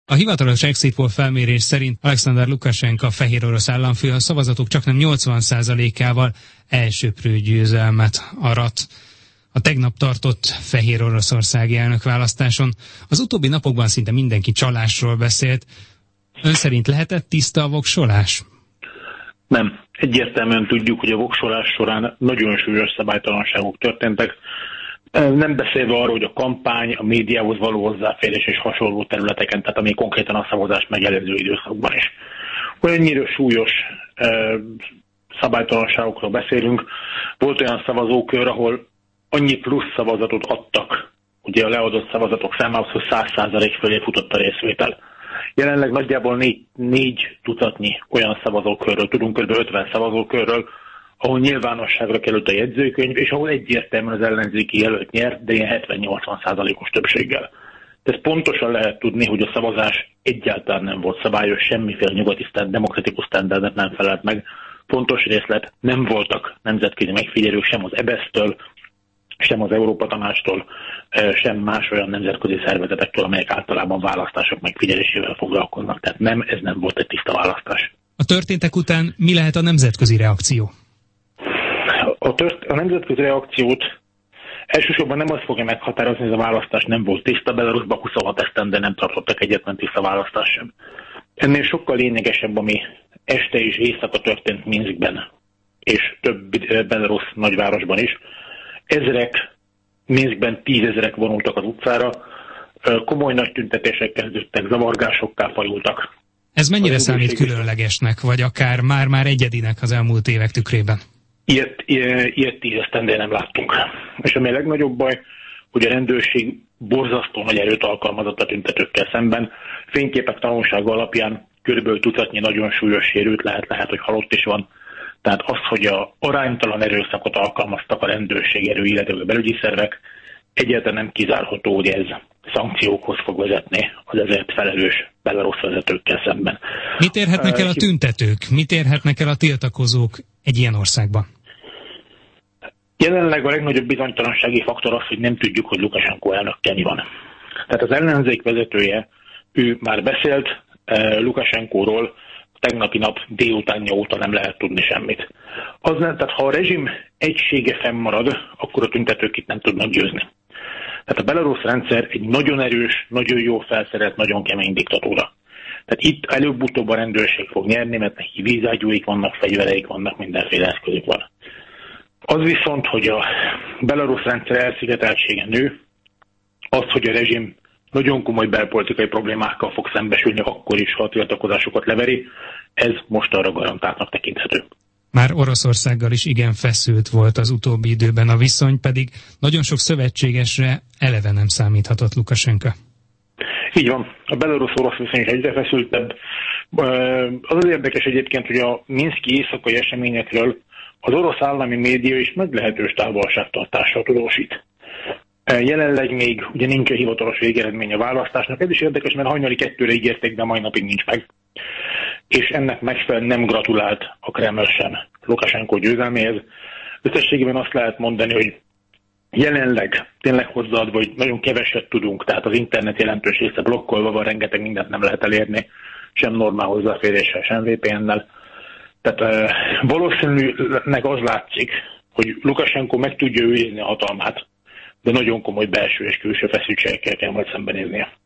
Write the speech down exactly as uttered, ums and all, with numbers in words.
A hivatalos exit poll felmérés szerint Alexander Lukasenka fehérorosz államfő a szavazatok csaknem nyolcvan százalékával elsöprő győzelmet arat a tegnap tartott fehéroroszországi elnökválasztáson. Az utóbbi napokban szinte mindenki csalásról beszélt. Ön szerint lehetett tiszta a voksolás? Nem. Egyértelműen tudjuk, hogy a voksolás során nagyon súlyos szabálytalanságok történtek. Nem beszélve arról, hogy a kampány, a médiához való hozzáférés és hasonló területeken, tehát ami konkrétan a szavazást megelőző időszakban is. Olyannyira súlyos eh, szabálytalanságokról beszélünk. Volt olyan szavazókör, ahol annyi plusz szavazatot adtak, ugye a leadott szavazatok számához, hogy száz százalék fölé futott a részvétel. Jelenleg nagyjából négy, négy tucatnyi olyan szavazókörről tudunk, kb. ötven szavazókörről, ahol nyilvánosságra került a jegyzőkönyv, és ahol egyértelműen az ellenzéki jelölt nyert, de ilyen hetven-nyolcvan százalékos többséggel. Tehát pontosan lehet tudni, hogy a szavazás egyáltalán nem volt szabályos, semmiféle nyugati sztend, demokratikus sztenderdet nem felelt meg. Fontos részlet, nem voltak nemzetközi megfigyelők sem az é bé e es-től, sem az Európa Tanácstól, sem más olyan nemzetközi szervezetektől, amelyek általában választások megfigyelésével foglalkoznak. Tehát nem, ez nem volt egy tiszta választás. A történtek után mi lehet a nemzetközi reakció? A, tört, a nemzetközi reakciót elsősorban nem azt fogja meghatározni, hogy ez a választás nem volt tiszta. Belarusban huszonhat esztendő nem tartottak egyetlen tiszta választás sem. Ennél sokkal lényegesebb, ami este és éjszaka történt Minskben, és több belarusz nagyvárosban is. Ezrek, Minskben tízezrek vonultak az utcára, komoly nagy tüntetések kezdődtek, zavargásokká fajultak. Ez mennyire számít különlegesnek, vagy akár már-már egyedinek az elmúlt évek tükrében? Ilyet, ilyet tíz esztendője nem láttunk. És ami a legnagyobb baj, hogy a rendőrség borzasztó nagy erőt alkalmazott a tüntetőkkel szemben. Fényképek tanulsága alapján körülbelül tucatnyi nagyon súlyos sérült lehet, lehet, hogy halott is van. Tehát az, hogy a aránytalan erőszakot alkalmaztak a rendőrség erő, illetve a belügyi szervek, egyáltalán nem kizárható, hogy ez szankciókhoz fog vezetni az ezért felelős belarusz vezetőkkel szemben. Mit érhetnek el a tüntetők? Mit érhetnek el a tiltakozók egy ilyen országban? Jelenleg a legnagyobb bizonytalansági faktor az, hogy nem tudjuk, hogy Lukasenko elnökkel mi van. Tehát az ellenzék vezetője, ő már beszélt Lukasenkóról, tegnapi nap délutánja óta nem lehet tudni semmit. Az nem, tehát ha a rezsim egysége fennmarad, akkor a tüntetők itt nem tudnak győzni. Tehát a belarusz rendszer egy nagyon erős, nagyon jó felszerelt, nagyon kemény diktatúra. Tehát itt előbb-utóbb a rendőrség fog nyerni, mert neki vízágyúik vannak, fegyvereik vannak, mindenféle eszközük van. Az viszont, hogy a belarusz rendszer elszigeteltsége nő, az, hogy a rezsim nagyon komoly belpolitikai problémákkal fog szembesülni, akkor is, ha a tiltakozásokat leveri, ez most arra garantáltnak tekinthető. Már Oroszországgal is igen feszült volt az utóbbi időben a viszony, pedig nagyon sok szövetségesre eleve nem számíthatott Lukasenko. Így van. A belarusz-orosz viszony is egyre feszültebb. Az az érdekes egyébként, hogy a minszki éjszakai eseményekről az orosz állami média is meglehetős távolságtartással tudósít. Jelenleg még ugye nincs a hivatalos végeredmény a választásnak. Ez is érdekes, mert hajnali kettőre ígérték, de mai napig nincs meg. És ennek megfelelően nem gratulált a Kreml sem Lukasenko győzelméhez. Összességében azt lehet mondani, hogy jelenleg tényleg hozzáadva, hogy nagyon keveset tudunk, tehát az internet jelentős része blokkolva van, rengeteg mindent nem lehet elérni, sem normál hozzáféréssel, sem vé pé en-nel. Tehát uh, valószínűleg az látszik, hogy Lukasenko meg tudja őrizni a hatalmát, de nagyon komoly belső és külső feszültségekkel kell majd szembenéznie.